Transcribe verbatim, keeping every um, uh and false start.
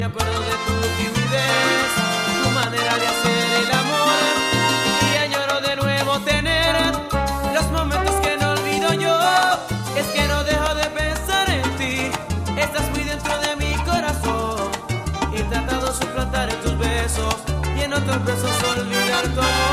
Me acuerdo de tu timidez, tu manera de hacer el amor, y añoro de nuevo tener los momentos que no olvido yo. Es que no dejo de pensar en ti, estás muy dentro de mi corazón. He tratado de suplantar en tus besos y en otros besos olvidar tu amor.